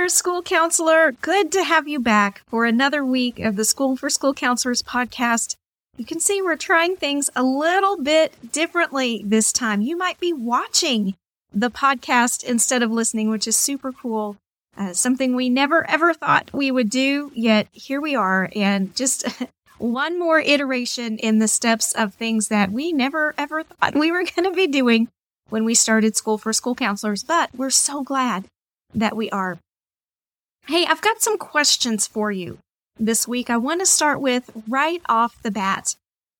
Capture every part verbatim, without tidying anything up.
there, school counselor. Good to have you back for another week of the School for School Counselors podcast. You can see we're trying things a little bit differently this time. You might be watching the podcast instead of listening, which is super cool. Uh, something we never ever thought we would do, yet here we are. And just one more iteration in the steps of things that we never ever thought we were going to be doing when we started School for School Counselors. But we're so glad that we are. Hey, I've got some questions for you this week. I want to start with right off the bat.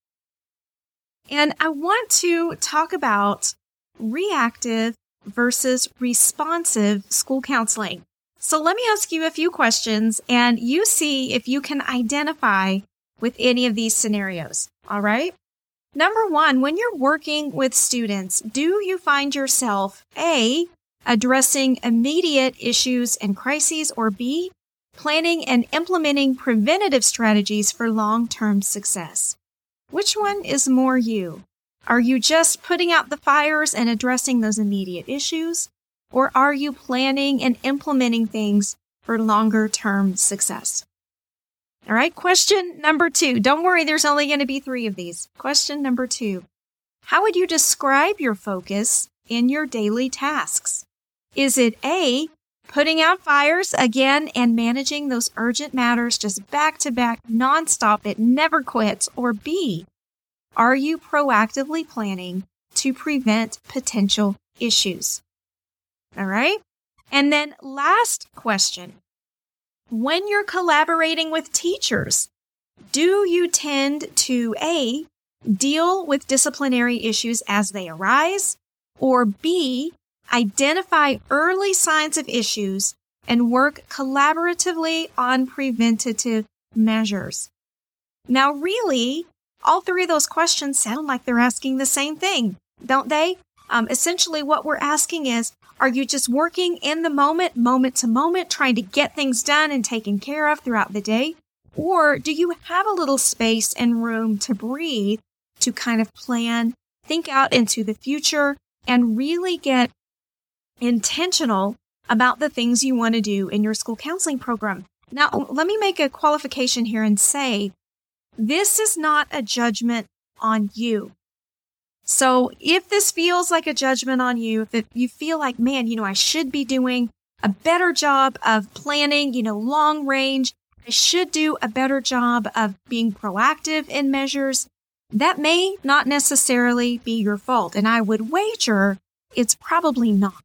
And I want to talk about reactive versus responsive school counseling. So let me ask you a few questions and you see if you can identify with any of these scenarios. All right. Number one, when you're working with students, do you find yourself A, addressing immediate issues and crises, or B, planning and implementing preventative strategies for long-term success? Which one is more you? Are you just putting out the fires and addressing those immediate issues? Or are you planning and implementing things for longer-term success? All right, question number two. Don't worry, there's only going to be three of these. Question number two. How would you describe your focus in your daily tasks? Is it A, putting out fires again and managing those urgent matters just back to back, nonstop, it never quits? Or B, are you proactively planning to prevent potential issues? All right. And then last question. When you're collaborating with teachers, do you tend to A, deal with disciplinary issues as they arise, or B, identify early signs of issues and work collaboratively on preventative measures? Now, really, all three of those questions sound like they're asking the same thing, don't they? Um, essentially, what we're asking is, are you just working in the moment, moment to moment, trying to get things done and taken care of throughout the day? Or do you have a little space and room to breathe, to kind of plan, think out into the future, and really get intentional about the things you want to do in your school counseling program? Now, let me make a qualification here and say, this is not a judgment on you. So if this feels like a judgment on you, if you feel like, man, you know, I should be doing a better job of planning, you know, long range, I should do a better job of being proactive in measures, that may not necessarily be your fault. And I would wager it's probably not.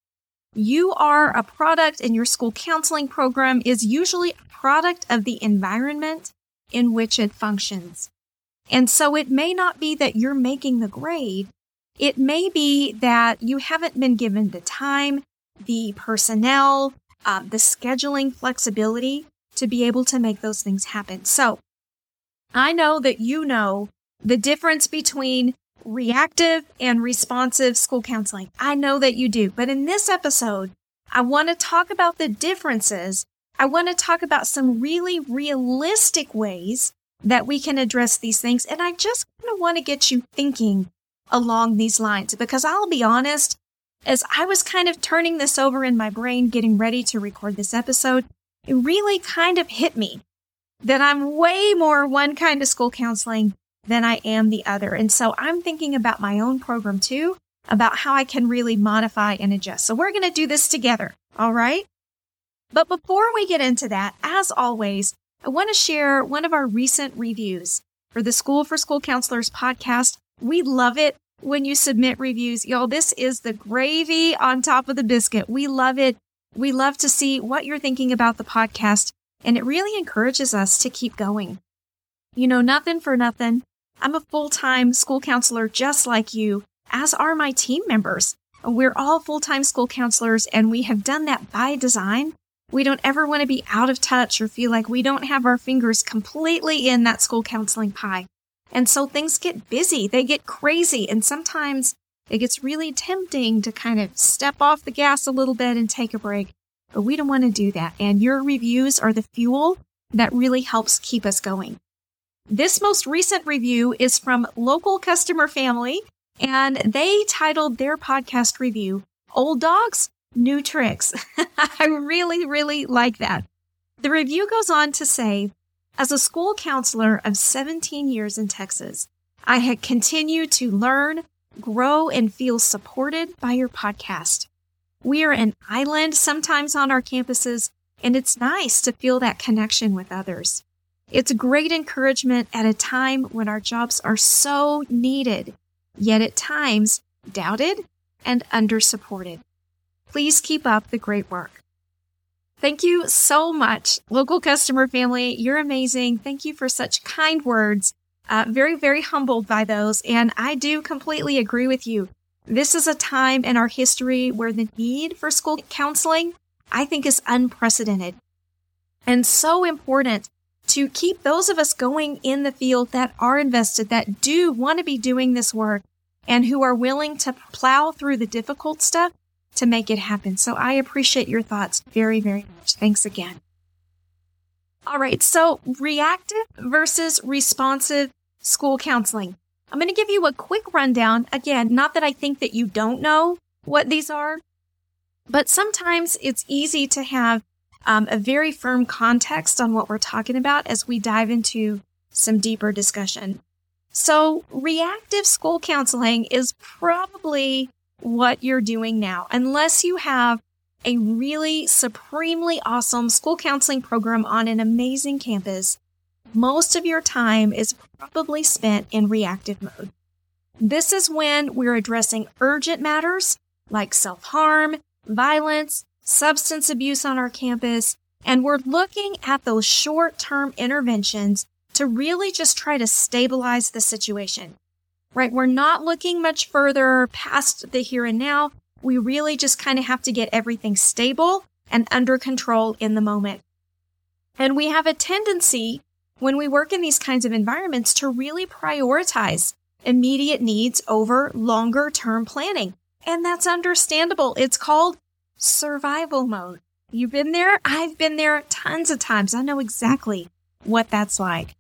You are a product, and your school counseling program is usually a product of the environment in which it functions. And so it may not be that you're making the grade. It may be that you haven't been given the time, the personnel, uh, the scheduling flexibility to be able to make those things happen. So I know that you know the difference between reactive and responsive school counseling. I know that you do. But in this episode, I want to talk about the differences. I want to talk about some really realistic ways that we can address these things. And I just kind of want to get you thinking along these lines, because I'll be honest, as I was kind of turning this over in my brain, getting ready to record this episode, it really kind of hit me that I'm way more one kind of school counseling than I am the other. And so I'm thinking about my own program too, about how I can really modify and adjust. So we're going to do this together. All right. But before we get into that, as always, I want to share one of our recent reviews for the School for School Counselors podcast. We love it when you submit reviews. Y'all, this is the gravy on top of the biscuit. We love it. We love to see what you're thinking about the podcast, and it really encourages us to keep going. You know, nothing for nothing. I'm a full-time school counselor just like you, as are my team members. We're all full-time school counselors, and we have done that by design. We don't ever want to be out of touch or feel like we don't have our fingers completely in that school counseling pie. And so things get busy, they get crazy, and sometimes it gets really tempting to kind of step off the gas a little bit and take a break. But we don't want to do that. And your reviews are the fuel that really helps keep us going. This most recent review is from Local Customer Family, and they titled their podcast review, Old Dogs new tricks. I really, really like that. The review goes on to say, as a school counselor of seventeen years in Texas, I had continued to learn, grow, and feel supported by your podcast. We are an island sometimes on our campuses, and it's nice to feel that connection with others. It's great encouragement at a time when our jobs are so needed, yet at times doubted and under-supported. Please keep up the great work. Thank you so much, local customer family. You're amazing. Thank you for such kind words. Uh, very, very humbled by those. And I do completely agree with you. This is a time in our history where the need for school counseling, I think, is unprecedented and so important to keep those of us going in the field that are invested, that do want to be doing this work and who are willing to plow through the difficult stuff to make it happen. So I appreciate your thoughts very, very much. Thanks again. All right. So reactive versus responsive school counseling. I'm going to give you a quick rundown. Again, not that I think that you don't know what these are, but sometimes it's easy to have um, a very firm context on what we're talking about as we dive into some deeper discussion. So reactive school counseling is probably what you're doing now, unless you have a really supremely awesome school counseling program on an amazing campus. Most of your time is probably spent in reactive mode. This is when we're addressing urgent matters like self-harm, violence, substance abuse on our campus, and we're looking at those short-term interventions to really just try to stabilize the situation, right? We're not looking much further past the here and now. We really just kind of have to get everything stable and under control in the moment. And we have a tendency when we work in these kinds of environments to really prioritize immediate needs over longer term planning. And that's understandable. It's called survival mode. You've been there. I've been there tons of times. I know exactly what that's like.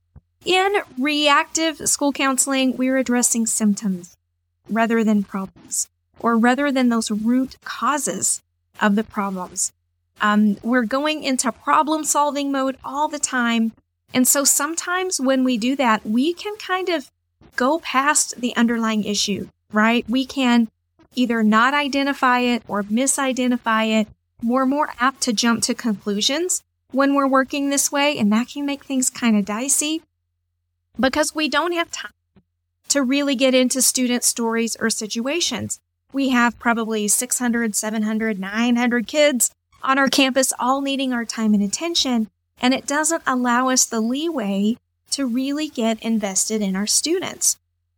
In reactive school counseling, we're addressing symptoms rather than problems, or rather than those root causes of the problems. Um, we're going into problem solving mode all the time. And so sometimes when we do that, we can kind of go past the underlying issue, right? We can either not identify it or misidentify it. We're more apt to jump to conclusions when we're working this way, and that can make things kind of dicey because we don't have time to really get into student stories or situations. We have probably six hundred, seven hundred, nine hundred kids on our campus all needing our time and attention. And it doesn't allow us the leeway to really get invested in our students.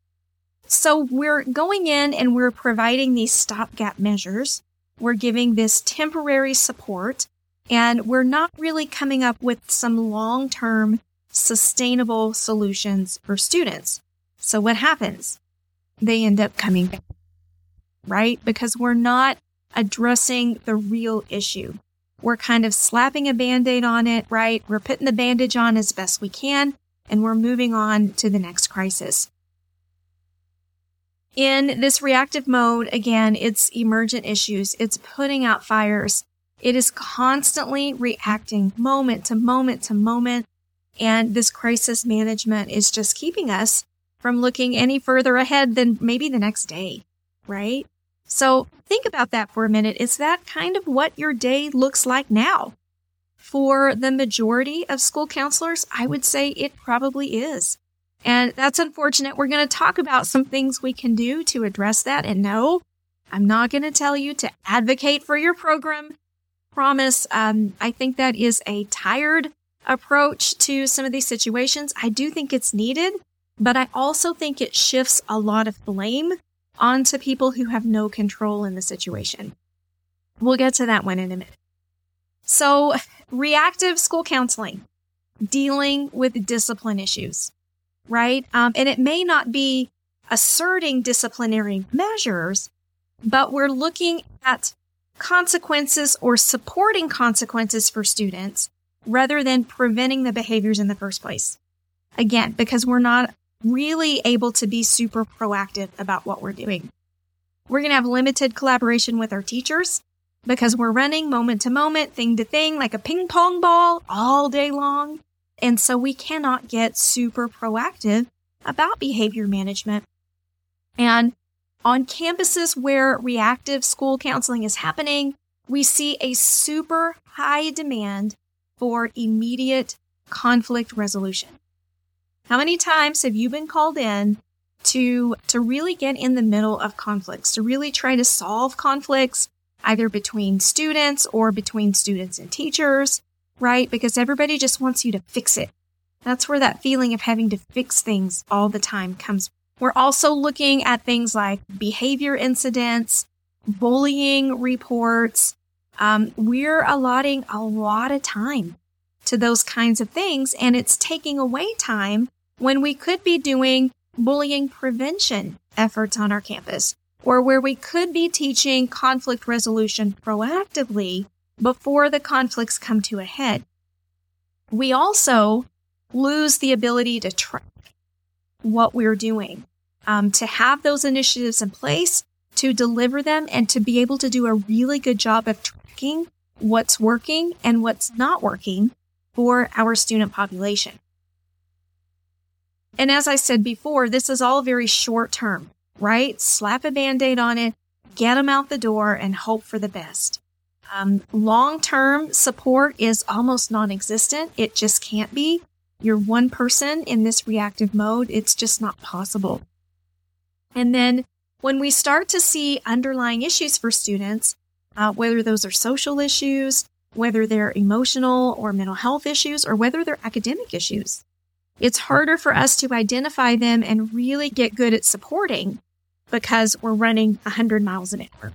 So we're going in and we're providing these stopgap measures. We're giving this temporary support, and we're not really coming up with some long-term sustainable solutions for students. So what happens? They end up coming back, right? Because we're not addressing the real issue. We're kind of slapping a Band-Aid on it, right? We're putting the bandage on as best we can, and we're moving on to the next crisis. In this reactive mode, again, it's emergent issues. It's putting out fires. It is constantly reacting moment to moment to moment. And this crisis management is just keeping us from looking any further ahead than maybe the next day, right? So think about that for a minute. Is that kind of what your day looks like now? For the majority of school counselors, I would say it probably is. And that's unfortunate. We're going to talk about some things we can do to address that. And no, I'm not going to tell you to advocate for your program. Promise. Um, I think that is a tired approach to some of these situations. I do think it's needed, but I also think it shifts a lot of blame onto people who have no control in the situation. We'll get to that one in a minute. So, reactive school counseling, dealing with discipline issues, right? Um, and it may not be asserting disciplinary measures, but we're looking at consequences or supporting consequences for students rather than preventing the behaviors in the first place. Again, because we're not really able to be super proactive about what we're doing. We're going to have limited collaboration with our teachers. because we're running moment to moment, thing to thing, like a ping pong ball all day long. And so we cannot get super proactive about behavior management. And on campuses where reactive school counseling is happening, we see a super high demand for immediate conflict resolution. How many times have you been called in to, to really get in the middle of conflicts, to really try to solve conflicts, either between students or between students and teachers, right? Because everybody just wants you to fix it. That's where that feeling of having to fix things all the time comes. We're also looking at things like behavior incidents, bullying reports. Um, we're allotting a lot of time to those kinds of things, and it's taking away time when we could be doing bullying prevention efforts on our campus, or where we could be teaching conflict resolution proactively before the conflicts come to a head. We also lose the ability to track what we're doing, um, to have those initiatives in place, to deliver them, and to be able to do a really good job of tracking what's working and what's not working for our student population. And as I said before, this is all very short term, right? Slap a Band-Aid on it, get them out the door, and hope for the best. Um, long-term support is almost non-existent. It just can't be. You're one person in this reactive mode. It's just not possible. And then when we start to see underlying issues for students, uh, whether those are social issues, whether they're emotional or mental health issues, or whether they're academic issues, it's harder for us to identify them and really get good at supporting because we're running one hundred miles an hour.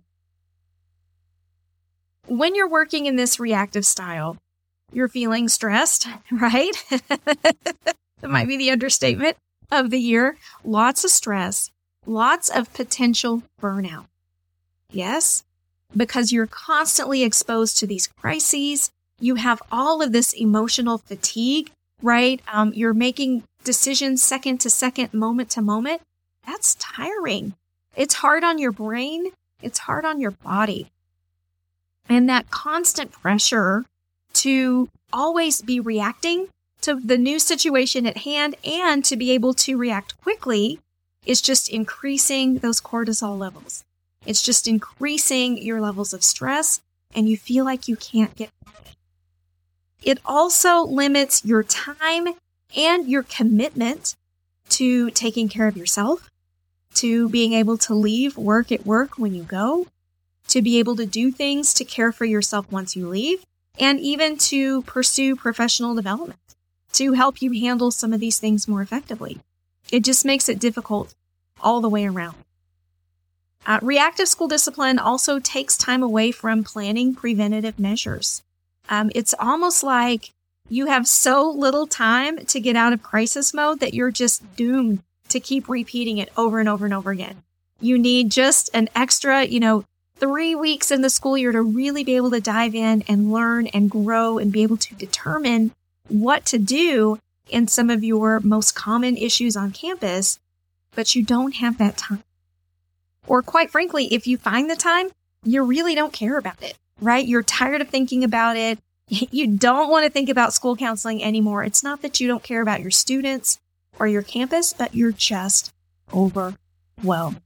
When you're working in this reactive style, you're feeling stressed, right? That might be the understatement of the year. Lots of stress, lots of potential burnout. Yes, because you're constantly exposed to these crises. You have all of this emotional fatigue, right? Um, you're making decisions second to second, moment to moment. That's tiring. It's hard on your brain. It's hard on your body. And that constant pressure to always be reacting to the new situation at hand and to be able to react quickly is just increasing those cortisol levels. It's just increasing your levels of stress, and you feel like you can't get out of it. It also limits your time and your commitment to taking care of yourself, to being able to leave work at work when you go, to be able to do things to care for yourself once you leave, and even to pursue professional development to help you handle some of these things more effectively. It just makes it difficult all the way around. Uh, reactive school discipline also takes time away from planning preventative measures. Um, it's almost like you have so little time to get out of crisis mode that you're just doomed to keep repeating it over and over and over again. You need just an extra, you know, three weeks in the school year to really be able to dive in and learn and grow and be able to determine what to do in some of your most common issues on campus, but you don't have that time. Or quite frankly, if you find the time, you really don't care about it, right? You're tired of thinking about it. You don't want to think about school counseling anymore. It's not that you don't care about your students or your campus, but you're just overwhelmed.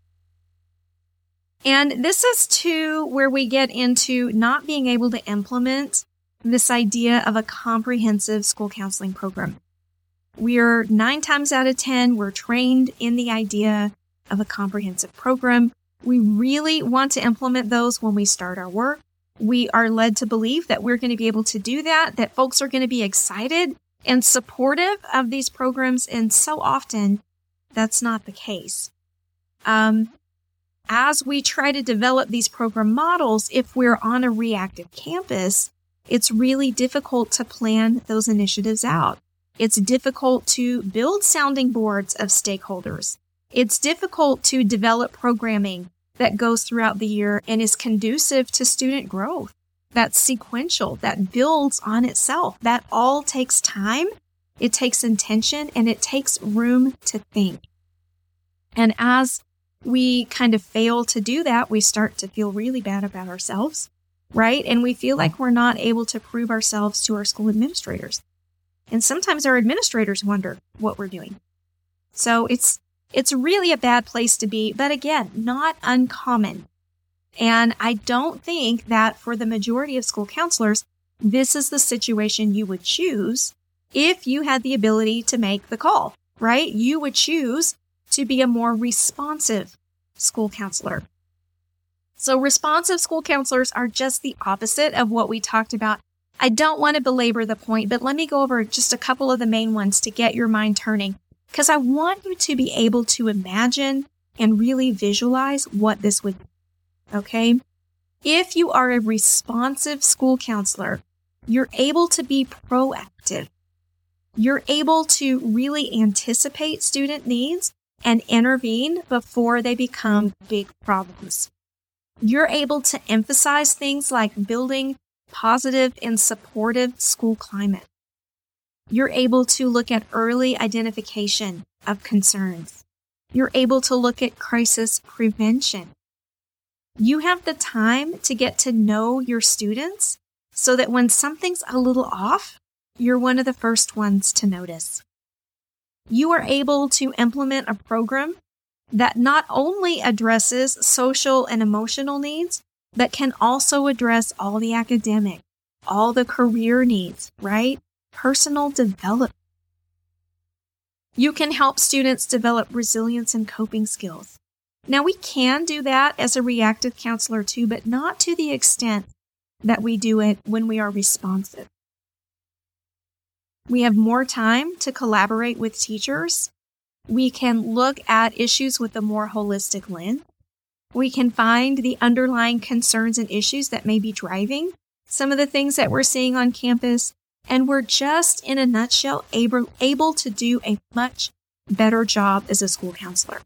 And this is too where we get into not being able to implement this idea of a comprehensive school counseling program. We're nine times out of ten, we're trained in the idea of a comprehensive program. We really want to implement those when we start our work. We are led to believe that we're going to be able to do that, that folks are going to be excited and supportive of these programs. And so often that's not the case. Um, as we try to develop these program models, if we're on a reactive campus, it's really difficult to plan those initiatives out. It's difficult to build sounding boards of stakeholders. It's difficult to develop programming that goes throughout the year and is conducive to student growth. That's sequential, that builds on itself. That all takes time, it takes intention, and it takes room to think. And as we kind of fail to do that, we start to feel really bad about ourselves. right? And we feel like we're not able to prove ourselves to our school administrators. And sometimes our administrators wonder what we're doing. So it's it's really a bad place to be, but again, not uncommon. And I don't think that for the majority of school counselors, this is the situation you would choose if you had the ability to make the call, right? You would choose to be a more responsive school counselor. So responsive school counselors are just the opposite of what we talked about. I don't want to belabor the point, but let me go over just a couple of the main ones to get your mind turning, because I want you to be able to imagine and really visualize what this would be, okay? If you are a responsive school counselor, you're able to be proactive. You're able to really anticipate student needs and intervene before they become big problems. You're able to emphasize things like building positive and supportive school climate. You're able to look at early identification of concerns. You're able to look at crisis prevention. You have the time to get to know your students so that when something's a little off, you're one of the first ones to notice. You are able to implement a program that not only addresses social and emotional needs, but can also address all the academic, all the career needs, right? Personal development. You can help students develop resilience and coping skills. Now, we can do that as a reactive counselor too, but not to the extent that we do it when we are responsive. We have more time to collaborate with teachers. We can look at issues with a more holistic lens. We can find the underlying concerns and issues that may be driving some of the things that we're seeing on campus. And we're just, in a nutshell, able, able to do a much better job as a school counselor.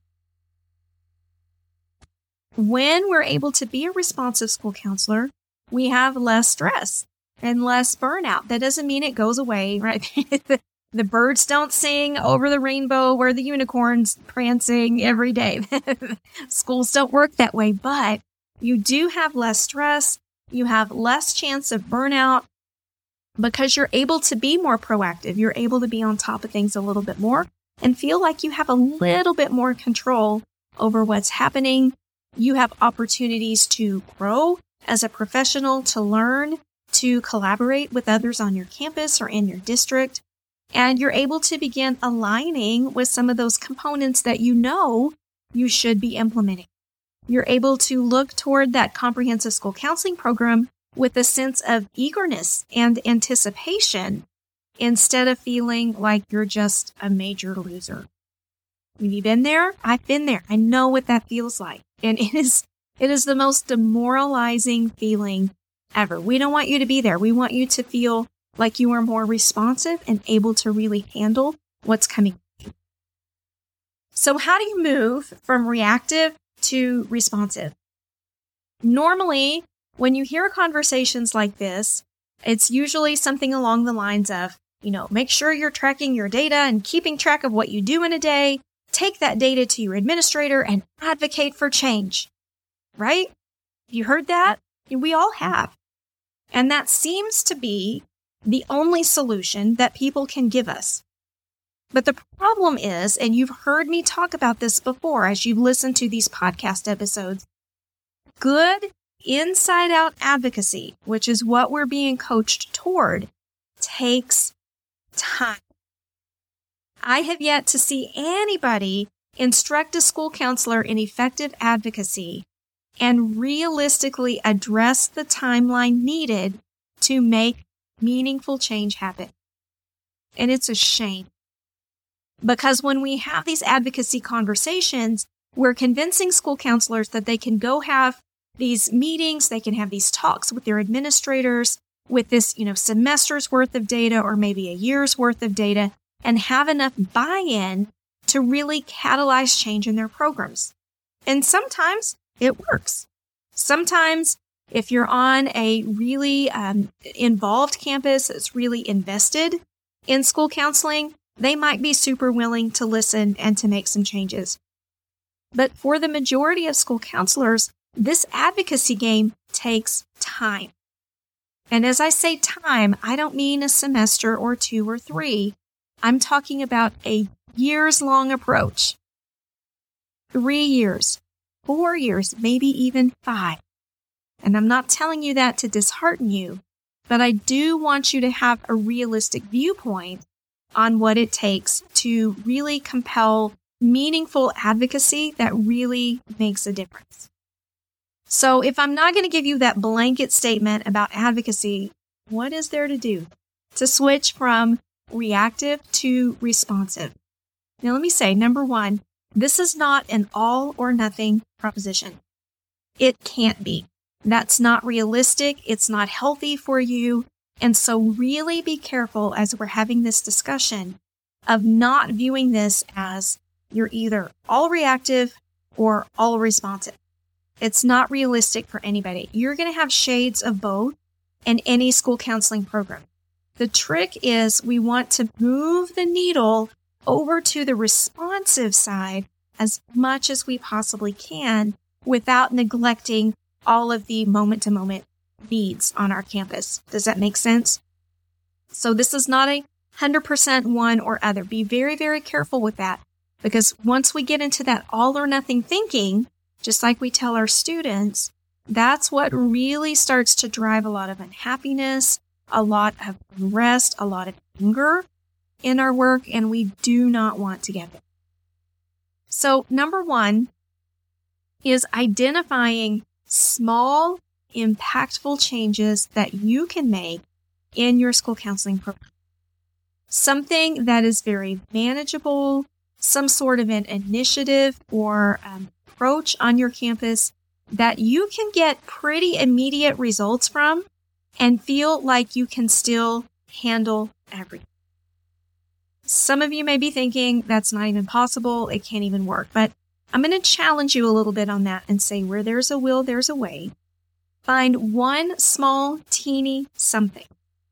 When we're able to be a responsive school counselor, we have less stress and less burnout. That doesn't mean it goes away, right? the, the birds don't sing over the rainbow where the unicorn's prancing every day. Schools don't work that way, but you do have less stress. You have less chance of burnout because you're able to be more proactive. You're able to be on top of things a little bit more and feel like you have a little bit more control over what's happening. You have opportunities to grow as a professional, to learn, to collaborate with others on your campus or in your district. And you're able to begin aligning with some of those components that you know you should be implementing. You're able to look toward that comprehensive school counseling program with a sense of eagerness and anticipation instead of feeling like you're just a major loser. Have you been there? I've been there. I know what that feels like. And it is, it is the most demoralizing feeling ever. We don't want you to be there. We want you to feel like you are more responsive and able to really handle what's coming. So how do you move from reactive to responsive? Normally, when you hear conversations like this, it's usually something along the lines of, you know, make sure you're tracking your data and keeping track of what you do in a day. Take that data to your administrator and advocate for change, right? You heard that? We all have. And that seems to be the only solution that people can give us. But the problem is, and you've heard me talk about this before as you've listened to these podcast episodes, good inside-out advocacy, which is what we're being coached toward, takes time. I have yet to see anybody instruct a school counselor in effective advocacy and realistically address the timeline needed to make meaningful change happen. And it's a shame. Because when we have these advocacy conversations, we're convincing school counselors that they can go have these meetings, they can have these talks with their administrators with this, you know, semester's worth of data or maybe a year's worth of data, and have enough buy-in to really catalyze change in their programs. And sometimes it works. Sometimes if you're on a really um, involved campus that's really invested in school counseling, they might be super willing to listen and to make some changes. But for the majority of school counselors, this advocacy game takes time. time. And as I say time, I don't mean a semester or two or three. I'm talking about a years-long approach. Three years, four years, maybe even five. And I'm not telling you that to dishearten you, but I do want you to have a realistic viewpoint on what it takes to really compel meaningful advocacy that really makes a difference. So if I'm not going to give you that blanket statement about advocacy, what is there to do to switch from reactive to responsive? Now, let me say, number one, this is not an all or nothing proposition. It can't be. That's not realistic. It's not healthy for you. And so really be careful as we're having this discussion of not viewing this as you're either all reactive or all responsive. It's not realistic for anybody. You're going to have shades of both in any school counseling program. The trick is we want to move the needle over to the responsive side as much as we possibly can without neglecting all of the moment-to-moment needs on our campus. Does that make sense? So this is not a one hundred percent one or other. Be very, very careful with that, because once we get into that all or nothing thinking, just like we tell our students, that's what really starts to drive a lot of unhappiness, a lot of unrest, a lot of anger in our work, and we do not want to get there. So number one is identifying small, impactful changes that you can make in your school counseling program. Something that is very manageable, some sort of an initiative or um, approach on your campus that you can get pretty immediate results from and feel like you can still handle everything. Some of you may be thinking that's not even possible, it can't even work, but I'm going to challenge you a little bit on that and say where there's a will, there's a way. Find one small, teeny something.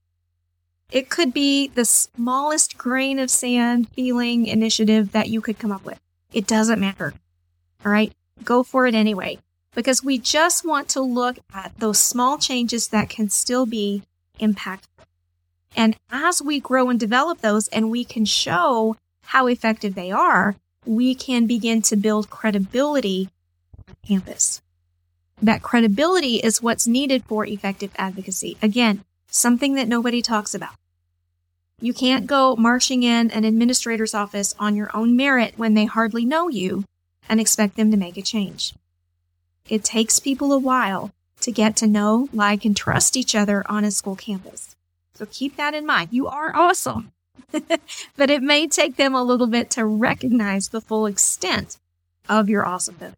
It could be the smallest grain of sand feeling initiative that you could come up with. It doesn't matter. All right? Go for it anyway, because we just want to look at those small changes that can still be impactful. And as we grow and develop those and we can show how effective they are, we can begin to build credibility on campus. That credibility is what's needed for effective advocacy. Again, something that nobody talks about. You can't go marching in an administrator's office on your own merit when they hardly know you and expect them to make a change. It takes people a while to get to know, like, and trust each other on a school campus. So keep that in mind. You are awesome. But it may take them a little bit to recognize the full extent of your awesomeness.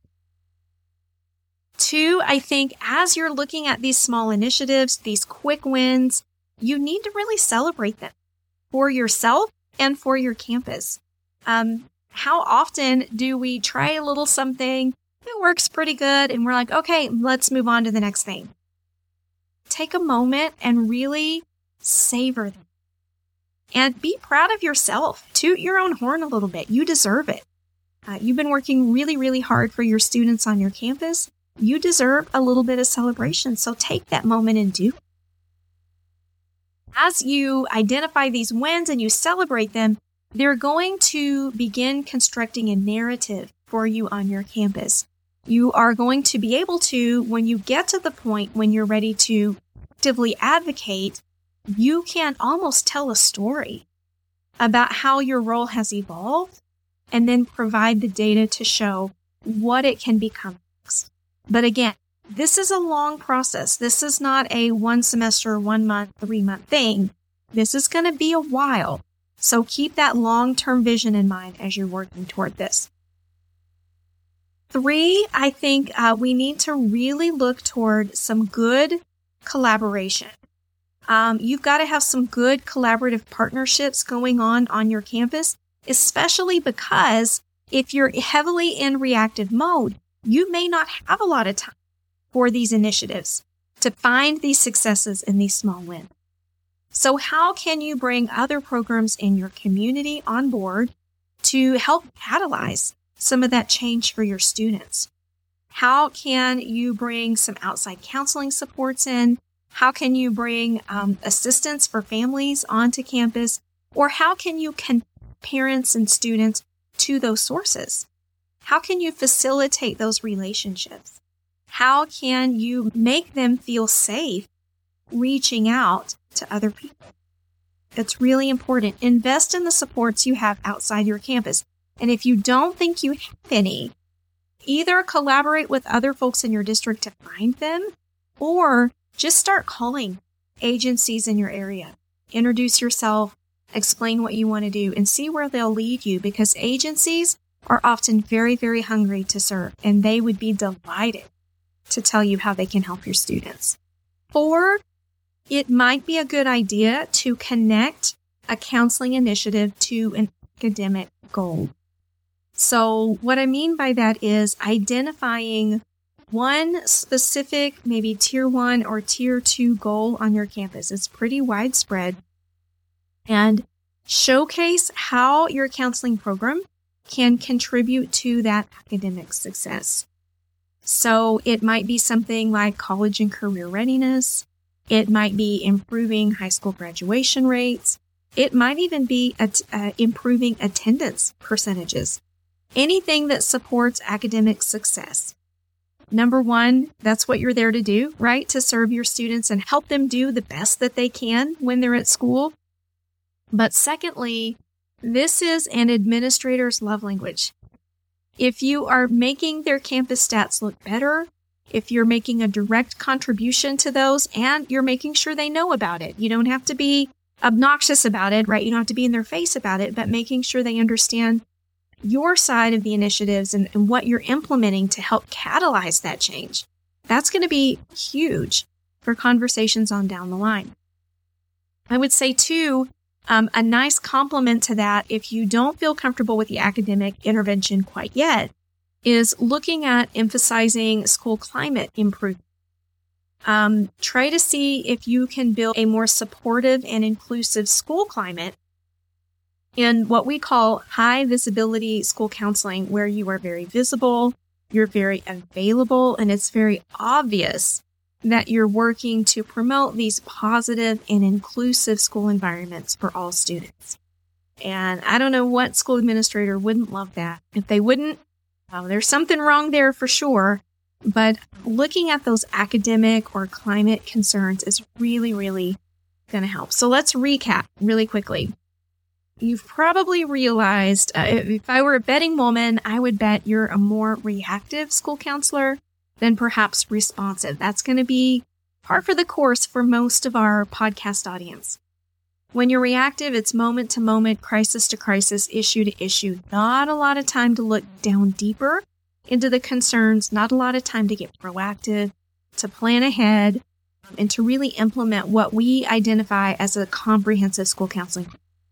Two, I think as you're looking at these small initiatives, these quick wins, you need to really celebrate them for yourself and for your campus. Um, how often do we try a little something, it works pretty good, and we're like, okay, let's move on to the next thing. Take a moment and really savor them. And be proud of yourself. Toot your own horn a little bit. You deserve it. Uh, you've been working really, really hard for your students on your campus. You deserve a little bit of celebration. So take that moment and do it. As you identify these wins and you celebrate them, they're going to begin constructing a narrative for you on your campus. You are going to be able to, when you get to the point when you're ready to actively advocate, you can almost tell a story about how your role has evolved and then provide the data to show what it can become next. But again, this is a long process. This is not a one semester, one month, three month thing. This is going to be a while. So keep that long-term vision in mind as you're working toward this. Three, I think uh, we need to really look toward some good collaboration. Um, you've got to have some good collaborative partnerships going on on your campus, especially because if you're heavily in reactive mode, you may not have a lot of time for these initiatives to find these successes and these small wins. So how can you bring other programs in your community on board to help catalyze some of that change for your students? How can you bring some outside counseling supports in? How can you bring um, assistance for families onto campus? Or how can you connect parents and students to those sources? How can you facilitate those relationships? How can you make them feel safe reaching out to other people? It's really important. Invest in the supports you have outside your campus. And if you don't think you have any, either collaborate with other folks in your district to find them, or just start calling agencies in your area. Introduce yourself, explain what you want to do, and see where they'll lead you, because agencies are often very, very hungry to serve, and they would be delighted to tell you how they can help your students. Or it might be a good idea to connect a counseling initiative to an academic goal. So what I mean by that is identifying one specific, maybe tier one or tier two goal on your campus. It's pretty widespread. And showcase how your counseling program can contribute to that academic success. So it might be something like college and career readiness. It might be improving high school graduation rates. It might even be at, uh, improving attendance percentages. Anything that supports academic success. Number one, that's what you're there to do, right? To serve your students and help them do the best that they can when they're at school. But secondly, this is an administrator's love language. If you are making their campus stats look better, if you're making a direct contribution to those, and you're making sure they know about it, you don't have to be obnoxious about it, right? You don't have to be in their face about it, but making sure they understand your side of the initiatives and, and what you're implementing to help catalyze that change. That's going to be huge for conversations on down the line. I would say, too, um, a nice complement to that, if you don't feel comfortable with the academic intervention quite yet, is looking at emphasizing school climate improvement. Um, try to see if you can build a more supportive and inclusive school climate in what we call high visibility school counseling, where you are very visible, you're very available, and it's very obvious that you're working to promote these positive and inclusive school environments for all students. And I don't know what school administrator wouldn't love that. If they wouldn't, well, there's something wrong there for sure. But looking at those academic or climate concerns is really, really going to help. So let's recap really quickly. You've probably realized, uh, if I were a betting woman, I would bet you're a more reactive school counselor than perhaps responsive. That's going to be par for the course for most of our podcast audience. When you're reactive, it's moment to moment, crisis to crisis, issue to issue. Not a lot of time to look down deeper into the concerns, not a lot of time to get proactive, to plan ahead, and to really implement what we identify as a comprehensive school counseling.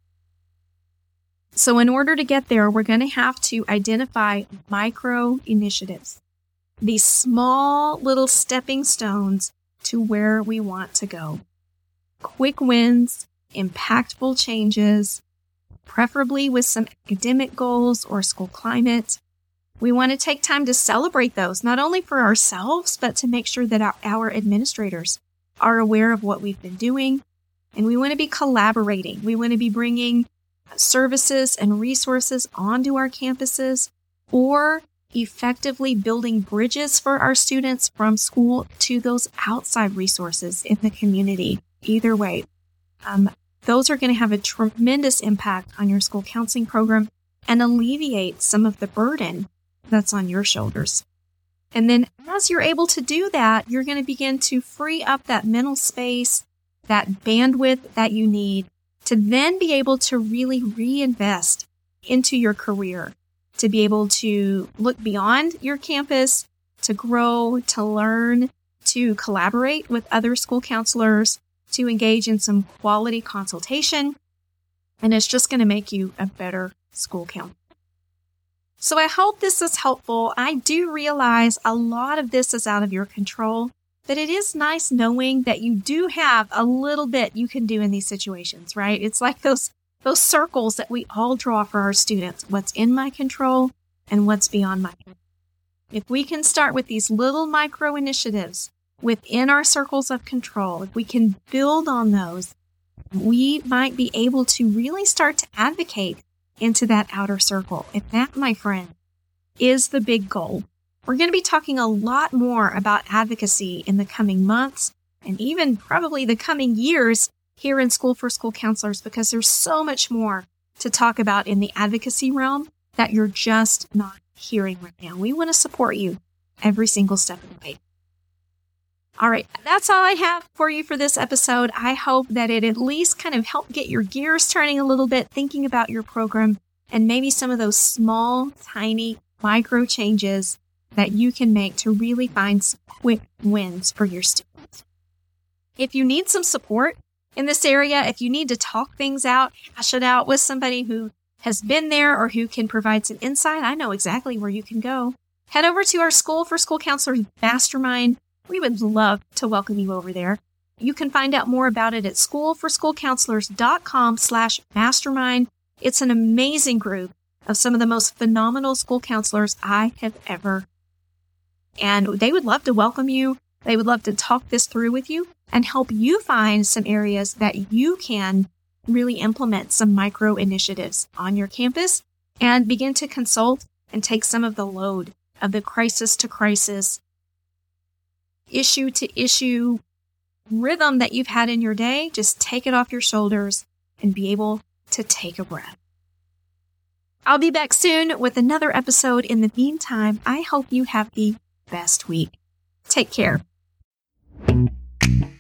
So in order to get there, we're going to have to identify micro initiatives, these small little stepping stones to where we want to go. Quick wins, impactful changes, preferably with some academic goals or school climate. We want to take time to celebrate those, not only for ourselves, but to make sure that our, our administrators are aware of what we've been doing. And we want to be collaborating. We want to be bringing services and resources onto our campuses, or effectively building bridges for our students from school to those outside resources in the community. Either way, um, those are going to have a tremendous impact on your school counseling program and alleviate some of the burden that's on your shoulders. And then as you're able to do that, you're going to begin to free up that mental space, that bandwidth that you need to then be able to really reinvest into your career, to be able to look beyond your campus, to grow, to learn, to collaborate with other school counselors, to engage in some quality consultation. And it's just going to make you a better school counselor. So I hope this is helpful. I do realize a lot of this is out of your control, but it is nice knowing that you do have a little bit you can do in these situations, right? It's like those those circles that we all draw for our students. What's in my control and what's beyond my control. If we can start with these little micro initiatives within our circles of control, if we can build on those, we might be able to really start to advocate into that outer circle. And that, my friend, is the big goal. We're going to be talking a lot more about advocacy in the coming months and even probably the coming years here in School for School Counselors, because there's so much more to talk about in the advocacy realm that you're just not hearing right now. We want to support you every single step of the way. All right, that's all I have for you for this episode. I hope that it at least kind of helped get your gears turning a little bit, thinking about your program and maybe some of those small, tiny, micro changes that you can make to really find some quick wins for your students. If you need some support in this area, if you need to talk things out, hash it out with somebody who has been there or who can provide some insight, I know exactly where you can go. Head over to our School for School Counselors Mastermind. We would love to welcome you over there. You can find out more about it at schoolforschoolcounselors.com slash mastermind. It's an amazing group of some of the most phenomenal school counselors I have ever. And they would love to welcome you. They would love to talk this through with you and help you find some areas that you can really implement some micro initiatives on your campus and begin to consult and take some of the load of the crisis to crisis, issue to issue rhythm that you've had in your day. Just take it off your shoulders and be able to take a breath. I'll be back soon with another episode. In the meantime, I hope you have the best week. Take care.